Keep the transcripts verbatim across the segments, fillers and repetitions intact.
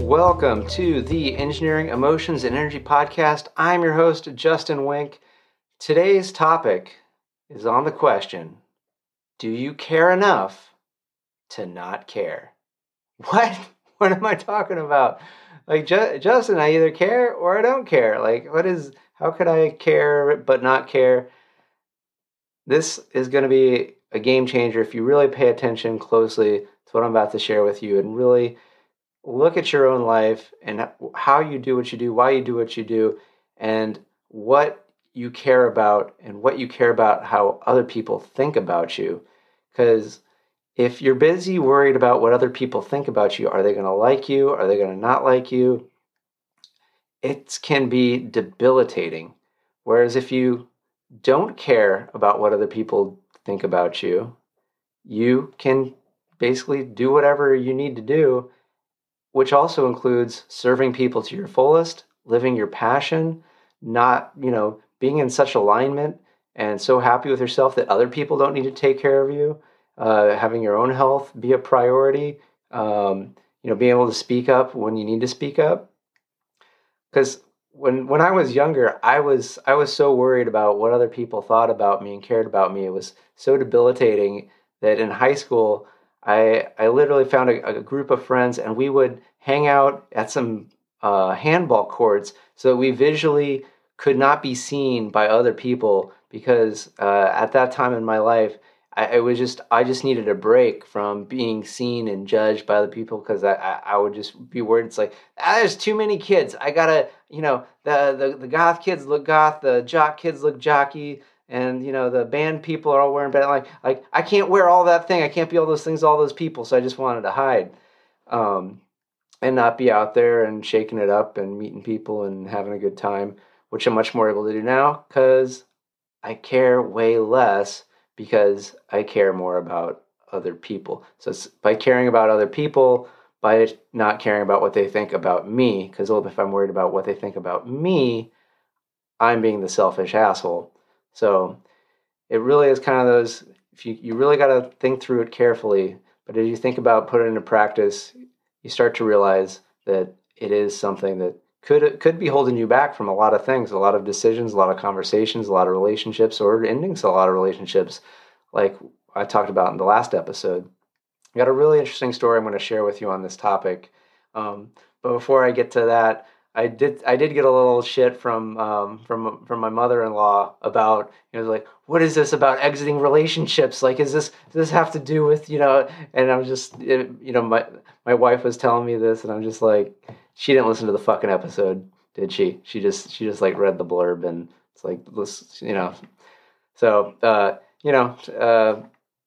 Welcome to the Engineering, Emotions, and Energy Podcast. I'm your host, Justin Wink. Today's topic is on the question, do you care enough to not care? What? What am I talking about? Like, Ju- Justin, I either care or I don't care. Like, what is, how could I care but not care? This is going to be a game changer if you really pay attention closely to what I'm about to share with you and really look at your own life and how you do what you do, why you do what you do, and what you care about and what you care about how other people think about you. Because if you're busy worried about what other people think about you, are they going to like you? Are they going to not like you? It can be debilitating. Whereas if you don't care about what other people think about you, you can basically do whatever you need to do, which also includes serving people to your fullest, living your passion, not, you know, being in such alignment and so happy with yourself that other people don't need to take care of you, uh, having your own health be a priority, um, you know, being able to speak up when you need to speak up. Because when when I was younger, I was I was so worried about what other people thought about me and cared about me. It was so debilitating that in high school, I I literally found a, a group of friends, and we would hang out at some uh, handball courts so that we visually could not be seen by other people, because uh, at that time in my life, I, it was just I just needed a break from being seen and judged by other people, because I, I I would just be worried. It's like, ah, there's too many kids. I gotta, you know, the, the the goth kids look goth, the jock kids look jockey, and you know the band people are all wearing band. Like like I can't wear all that thing. I can't be all those things, all those people. So I just wanted to hide, um, and not be out there and shaking it up and meeting people and having a good time, which I'm much more able to do now because I care way less, because I care more about other people. So it's by caring about other people, by not caring about what they think about me, because if I'm worried about what they think about me, I'm being the selfish asshole. So it really is kind of those, if you, you really got to think through it carefully, but as you think about putting it into practice, you start to realize that it is something that could could be holding you back from a lot of things, a lot of decisions, a lot of conversations, a lot of relationships, or endings to a lot of relationships, like I talked about in the last episode. I got a really interesting story I'm going to share with you on this topic. Um, but before I get to that, I did I did get a little shit from um, from from my mother-in-law about, you know, like, what is this about exiting relationships? Like, is this does this have to do with, you know? And I'm just, it, you know, my my wife was telling me this, and I'm just like, she didn't listen to the fucking episode, did she? She just she just like read the blurb, and it's like, this, you know. So uh, you know, uh,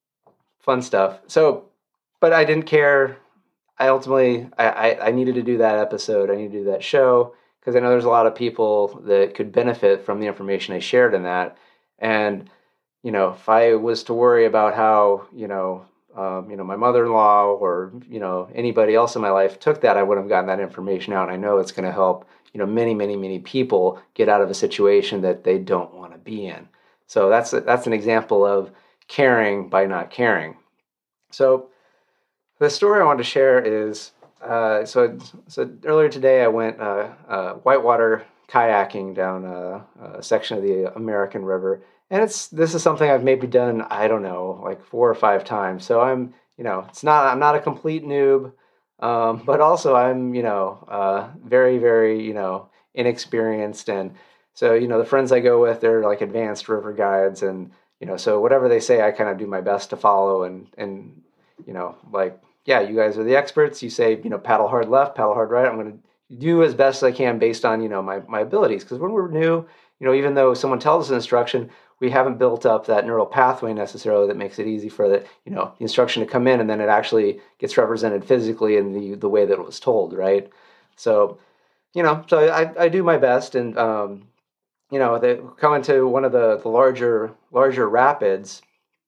fun stuff. So, but I didn't care. I ultimately, I, I, I needed to do that episode. I needed to do that show, because I know there's a lot of people that could benefit from the information I shared in that. And, you know, if I was to worry about how, you know, um, you know, my mother-in-law or, you know, anybody else in my life took that, I wouldn't have gotten that information out. And I know it's going to help, you know, many, many, many people get out of a situation that they don't want to be in. So that's, a, that's an example of caring by not caring. So the story I wanted to share is, uh, so so earlier today I went uh, uh, whitewater kayaking down a, a section of the American River, and it's this is something I've maybe done, I don't know, like four or five times. So I'm, you know, it's not I'm not a complete noob, um, but also I'm, you know, uh, very very you know inexperienced, and so you know the friends I go with, they're like advanced river guides, and you know so whatever they say I kind of do my best to follow, and and you know like, yeah, you guys are the experts. You say, you know, paddle hard left, paddle hard right. I'm going to do as best as I can based on, you know, my, my abilities. Because when we're new, you know, even though someone tells us an instruction, we haven't built up that neural pathway necessarily that makes it easy for the, you know, the instruction to come in, and then it actually gets represented physically in the, the way that it was told, right? So, you know, so I, I do my best, and, um, you know, they come into one of the, the larger, larger rapids,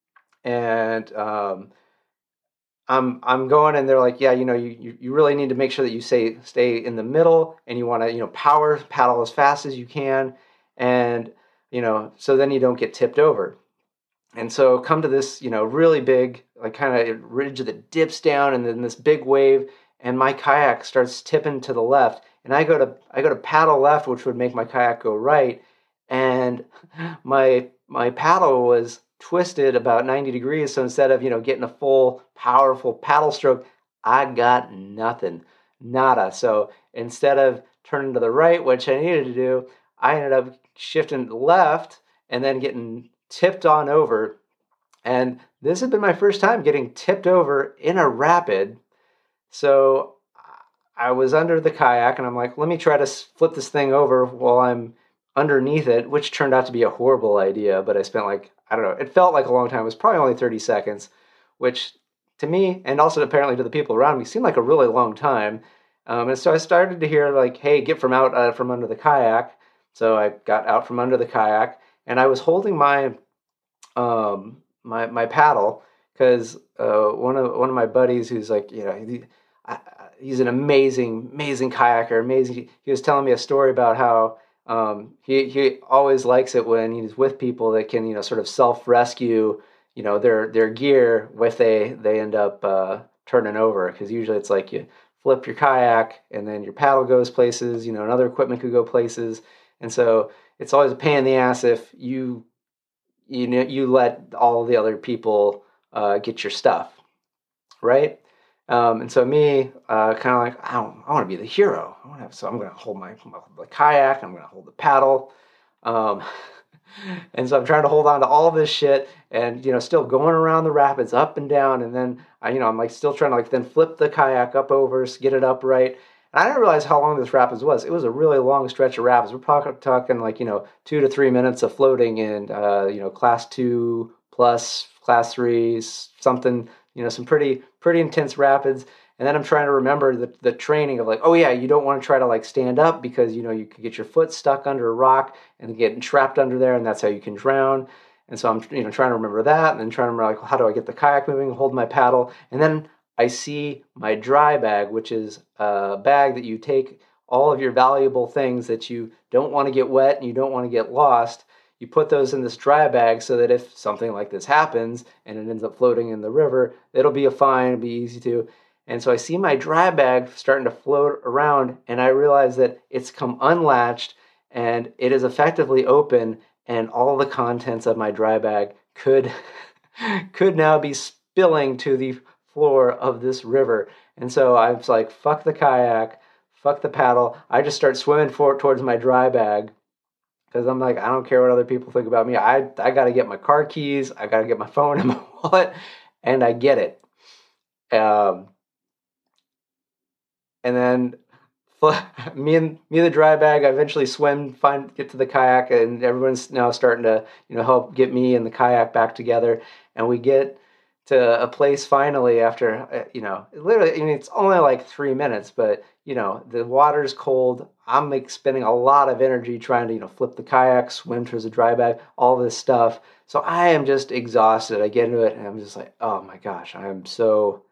and, um, I'm I'm going, and they're like, yeah, you know, you, you, you really need to make sure that you say stay in the middle, and you want to, you know, power paddle as fast as you can, and you know, so then you don't get tipped over. And so come to this, you know, really big, like kind of ridge that dips down, and then this big wave, and my kayak starts tipping to the left, and I go to I go to paddle left, which would make my kayak go right, and my my paddle was twisted about ninety degrees. So instead of, you know, getting a full powerful paddle stroke, I got nothing, nada. So instead of turning to the right, which I needed to do, I ended up shifting left and then getting tipped on over. And this had been my first time getting tipped over in a rapid. So I was under the kayak and I'm like, let me try to flip this thing over while I'm underneath it, which turned out to be a horrible idea. But I spent like, I don't know, it felt like a long time. It was probably only thirty seconds, which to me, and also apparently to the people around me, seemed like a really long time. Um, and so I started to hear like, hey, get from out uh, from under the kayak. So I got out from under the kayak, and I was holding my um, my my paddle because uh, one of one of my buddies who's like, you know, he, I, he's an amazing amazing kayaker, amazing. He was telling me a story about how um, he he always likes it when he's with people that can, you know, sort of self rescue, you know, their their gear if they they end up uh, turning over, because usually it's like you flip your kayak and then your paddle goes places, you know, and other equipment could go places, and so it's always a pain in the ass if you you know you let all the other people uh, get your stuff, right? Um, and so me, uh, kind of like, I don't, I want to be the hero. I want to have, so I'm going to hold my, my, my kayak. I'm going to hold the paddle. Um, and so I'm trying to hold on to all this shit and, you know, still going around the rapids up and down. And then I, you know, I'm like still trying to like then flip the kayak up over, get it upright. And I didn't realize how long this rapids was. It was a really long stretch of rapids. We're probably talking like, you know, two to three minutes of floating in, uh, you know, class two plus class three, something, you know, some pretty, pretty intense rapids. And then I'm trying to remember the, the training of like, oh yeah, you don't want to try to like stand up because, you know, you could get your foot stuck under a rock and get trapped under there, and that's how you can drown. And so I'm, you know, trying to remember that, and then trying to remember like, how do I get the kayak moving, hold my paddle. And then I see my dry bag, which is a bag that you take all of your valuable things that you don't want to get wet and you don't want to get lost. You put those in this dry bag so that if something like this happens and it ends up floating in the river, it'll be a fine, it'll be easy to. And so I see my dry bag starting to float around, and I realize that it's come unlatched and it is effectively open, and all the contents of my dry bag could could now be spilling to the floor of this river. And so I was like, fuck the kayak, fuck the paddle. I just start swimming for, towards my dry bag because I'm like, I don't care what other people think about me. I, I got to get my car keys. I got to get my phone and my wallet, and I get it. Um, and then me and me and the dry bag, I eventually swim, find get to the kayak, and everyone's now starting to, you know, help get me and the kayak back together, and we get to a place finally after, you know, literally, I mean, it's only like three minutes, but, you know, the water's cold. I'm like spending a lot of energy trying to, you know, flip the kayak, swim towards the dry bag, all this stuff. So I am just exhausted. I get into it and I'm just like, oh my gosh, I am so,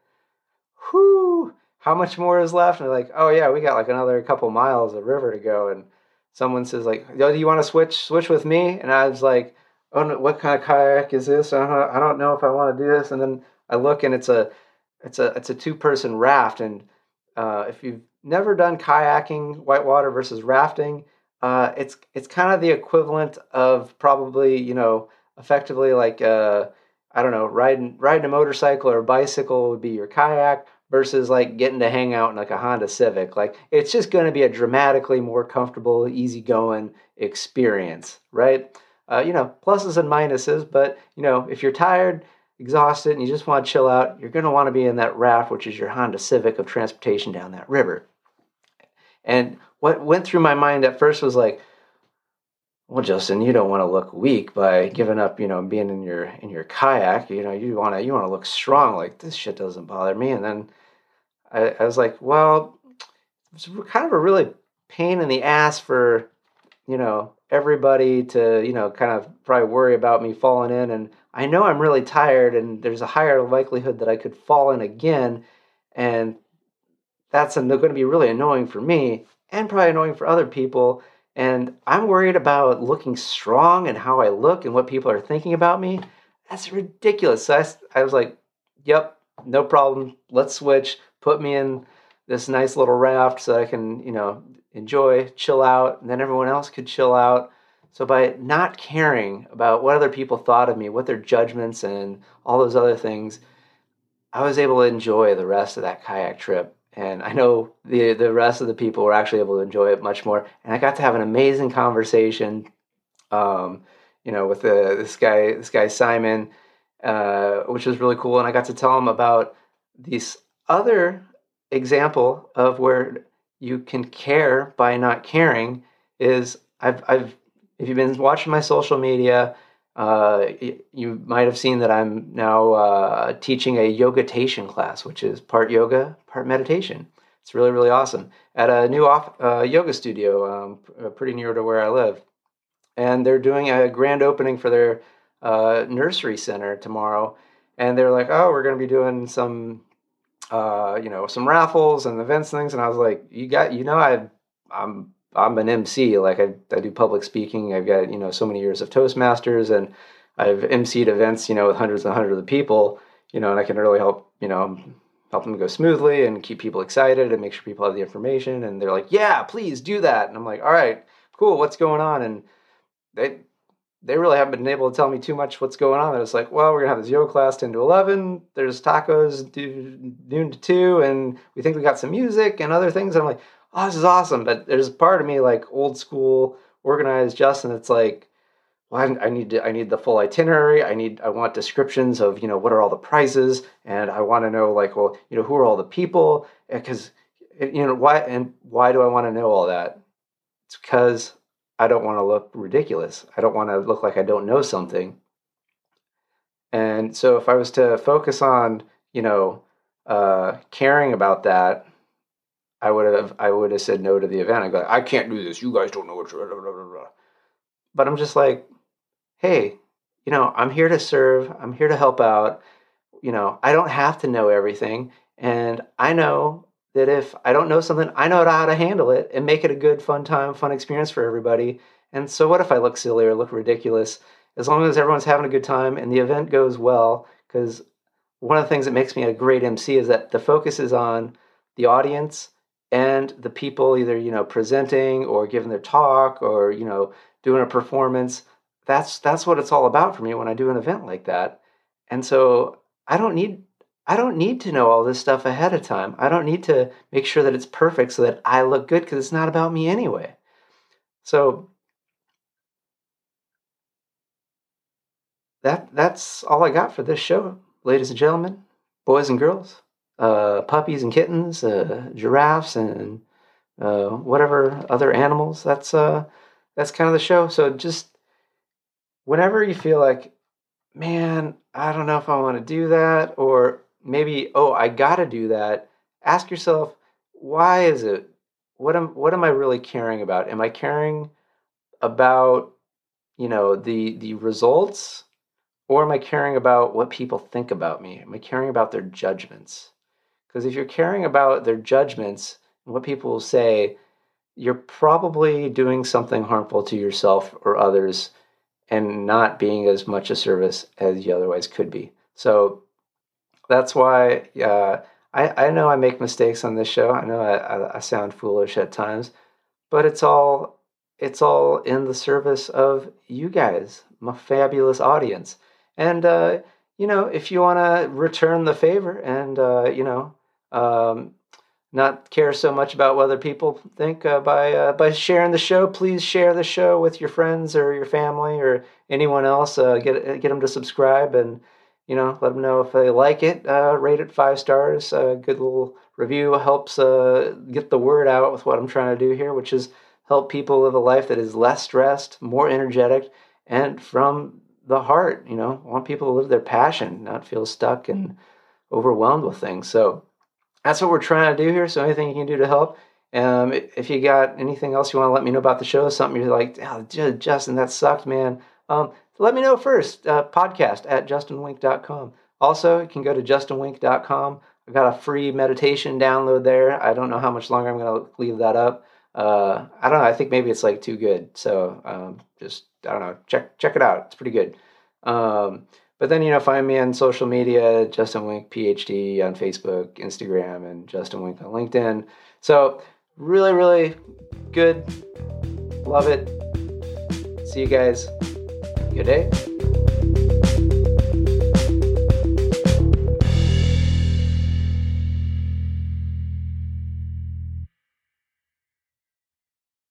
whoo, how much more is left? And they're like, oh yeah, we got like another couple miles of river to go. And someone says like, yo, do you want to switch, switch with me? And I was like, oh, no, what kind of kayak is this? I don't, I don't know if I want to do this. And then I look, and it's a, it's a, it's a two-person raft. And uh, if you've never done kayaking, whitewater versus rafting, uh, it's, it's kind of the equivalent of probably, you know, effectively like, uh, I don't know, riding, riding a motorcycle or a bicycle would be your kayak versus like getting to hang out in like a Honda Civic. Like it's just going to be a dramatically more comfortable, easygoing experience, right? Uh, you know, pluses and minuses, but, you know, if you're tired, exhausted, and you just want to chill out, you're going to want to be in that raft, which is your Honda Civic of transportation down that river. And what went through my mind at first was like, well, Justin, you don't want to look weak by giving up, you know, being in your in your kayak. You know, you want to you want to look strong. Like, this shit doesn't bother me. And then I, I was like, well, it's kind of a really pain in the ass for, you know, everybody to, you know, kind of probably worry about me falling in. And I know I'm really tired, and there's a higher likelihood that I could fall in again. And that's going to be really annoying for me and probably annoying for other people. And I'm worried about looking strong and how I look and what people are thinking about me. That's ridiculous. So I, I was like, yep, no problem. Let's switch. Put me in this nice little raft so that I can, you know, enjoy, chill out, and then everyone else could chill out. So by not caring about what other people thought of me, what their judgments and all those other things, I was able to enjoy the rest of that kayak trip. And I know the the rest of the people were actually able to enjoy it much more. And I got to have an amazing conversation, um, you know, with the, this guy, this guy Simon, uh, which was really cool. And I got to tell him about this other example of where you can care by not caring. Is I've I've if you've been watching my social media, uh, you might have seen that I'm now uh, teaching a yogatation class, which is part yoga, part meditation. It's really, really awesome at a new off, uh, yoga studio um, pretty near to where I live. And they're doing a grand opening for their uh, nursery center tomorrow. And they're like, oh, we're going to be doing some, uh, you know, some raffles and events and things. And I was like, you got, you know, I, I'm I'm an M C, like I, I do public speaking. I've got, you know, so many years of Toastmasters, and I've emceed events, you know, with hundreds and hundreds of people, you know, and I can really help, you know, help them go smoothly and keep people excited and make sure people have the information. And they're like, yeah, please do that. And I'm like, all right, cool. What's going on? And they, they really haven't been able to tell me too much what's going on. It's like, well, we're gonna have this yoga class ten to eleven. There's tacos noon to two, and we think we got some music and other things. And I'm like, oh, this is awesome. But there's part of me, like old school, organized Justin. It's like, well, I, I need to, I need the full itinerary. I need, I want descriptions of, you know, what are all the prizes, and I want to know, like, well, you know, who are all the people? Because, you know, why and why do I want to know all that? It's because I don't want to look ridiculous. I don't want to look like I don't know something. And so if I was to focus on, you know, uh, caring about that, I would have I would have said no to the event. I go, I can't do this. You guys don't know what. Blah, blah, blah, blah. But I'm just like, hey, you know, I'm here to serve. I'm here to help out. You know, I don't have to know everything, and I know that if I don't know something, I know how to handle it and make it a good, fun time, fun experience for everybody. And so, what if I look silly or look ridiculous? As long as everyone's having a good time and the event goes well, because one of the things that makes me a great M C is that the focus is on the audience and the people either, you know, presenting or giving their talk or, you know, doing a performance. That's that's what it's all about for me when I do an event like that. And so I don't need I don't need to know all this stuff ahead of time. I don't need to make sure that it's perfect so that I look good, because it's not about me anyway. So that that's all I got for this show, ladies and gentlemen, boys and girls, uh, puppies and kittens, uh, giraffes and uh, whatever other animals. That's uh, that's kind of the show. So just whenever you feel like, man, I don't know if I want to do that, or maybe, oh, I got to do that. Ask yourself, why is it? What am what am I really caring about? Am I caring about, you know, the the results, or am I caring about what people think about me? Am I caring about their judgments? Because if you're caring about their judgments and what people will say, you're probably doing something harmful to yourself or others and not being as much a service as you otherwise could be. So that's why uh, I, I know I make mistakes on this show. I know I, I, I sound foolish at times, but it's all it's all in the service of you guys, my fabulous audience. And uh, you know, if you want to return the favor and uh, you know, um, not care so much about what other people think uh, by uh, by sharing the show, please share the show with your friends or your family or anyone else. Uh, get get them to subscribe and, you know, let them know if they like it. Uh, rate it five stars. A good little review helps uh, get the word out with what I'm trying to do here, which is help people live a life that is less stressed, more energetic, and from the heart. You know, I want people to live their passion, not feel stuck and overwhelmed with things. So that's what we're trying to do here. So anything you can do to help. Um, if you got anything else you want to let me know about the show, something you're like, oh, Justin, that sucked, man. Um, let me know first. Uh, podcast at justin wink dot com. Also, you can go to justin wink dot com. I've got a free meditation download there. I don't know how much longer I'm going to leave that up. Uh, I don't know. I think maybe it's like too good. So um, just, I don't know. Check check it out. It's pretty good. Um, But then, you know, find me on social media, Justin Wink, PhD on Facebook, Instagram, and Justin Wink on LinkedIn. So really, really good. Love it. See you guys. Good day.